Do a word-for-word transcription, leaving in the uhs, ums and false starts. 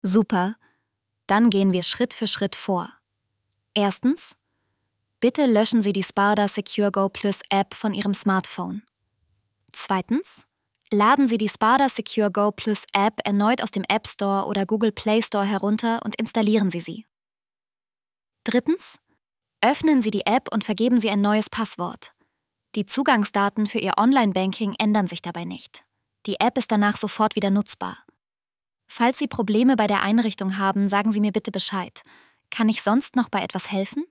Super, dann gehen wir Schritt für Schritt vor. Erstens, bitte löschen Sie die Sparda Secure Go Plus App von Ihrem Smartphone. Zweitens, laden Sie die Sparda Secure Go Plus App erneut aus dem App Store oder Google Play Store herunter und installieren Sie sie. Drittens, öffnen Sie die App und vergeben Sie ein neues Passwort. Die Zugangsdaten für Ihr Online-Banking ändern sich dabei nicht. Die App ist danach sofort wieder nutzbar. Falls Sie Probleme bei der Einrichtung haben, sagen Sie mir bitte Bescheid. Kann ich sonst noch bei etwas helfen?